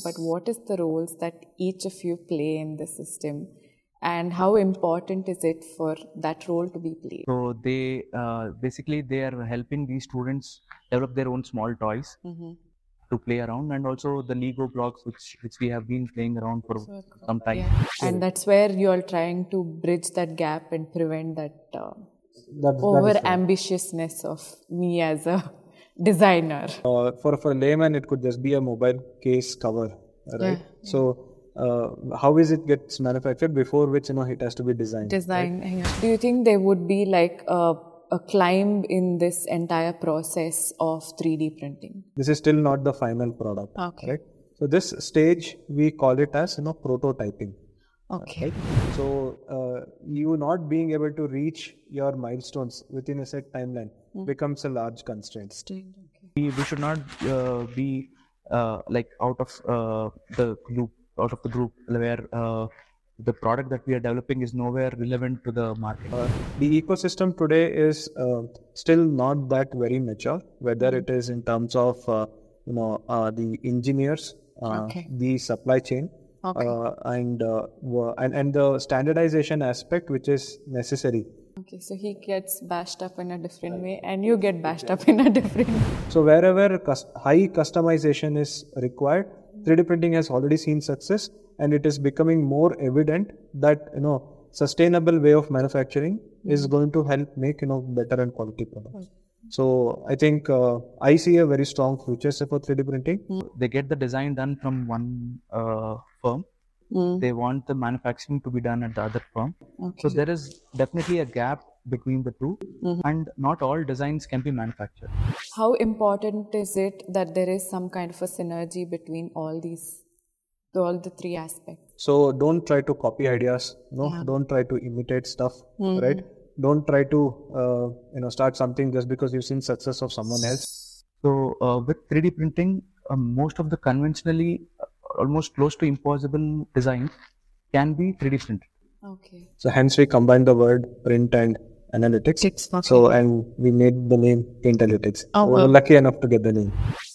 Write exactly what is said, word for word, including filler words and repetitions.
but what is the roles that each of you play in the system, and how important is it for that role to be played? So they uh, basically they are helping these students develop their own small toys mm-hmm. to play around, and also the Lego blocks which which we have been playing around for so, some time. Yeah. And that's where you are trying to bridge that gap and prevent that uh, that, over that ambitiousness of me as a designer. Uh, for for a layman, it could just be a mobile case cover, right? Yeah. So. Uh, how is it gets manufactured, before which you know it has to be designed. Designed. Right? Yeah. Do you think there would be like a, a climb in this entire process of three D printing? This is still not the final product. Okay. Right. So this stage we call it as you know prototyping. Okay. Right? So uh, you not being able to reach your milestones within a set timeline mm. becomes a large constraint. Okay. We we should not uh, be uh, like out of uh, the loop. out of the group where uh, the product that we are developing is nowhere relevant to the market. Uh, the ecosystem today is uh, still not that very mature, whether mm-hmm. it is in terms of uh, you know uh, the engineers, uh, okay. the supply chain, okay. uh, and, uh, and and the standardization aspect which is necessary. Okay, so he gets bashed up in a different way and you get bashed up in a different way. So wherever cus- high customization is required, three D printing has already seen success, and it is becoming more evident that you know sustainable way of manufacturing mm-hmm. is going to help make you know better and quality products. Mm-hmm. So I think uh, I see a very strong future for three D printing. Mm-hmm. They get the design done from one uh, firm. Mm. They want the manufacturing to be done at the other firm. Okay. So there is definitely a gap between the two, mm-hmm. and not all designs can be manufactured. How important is it that there is some kind of a synergy between all these, all the three aspects? So don't try to copy ideas. No, yeah. Don't try to imitate stuff. Mm-hmm. Right? Don't try to uh, you know start something just because you've seen success of someone else. So uh, with three D printing, uh, most of the conventionally uh, almost close to impossible designs can be three D printed. Okay. So hence we combine the word print and analytics. Okay. So and we made the name Printalytics. Oh, we were well. lucky enough to get the name.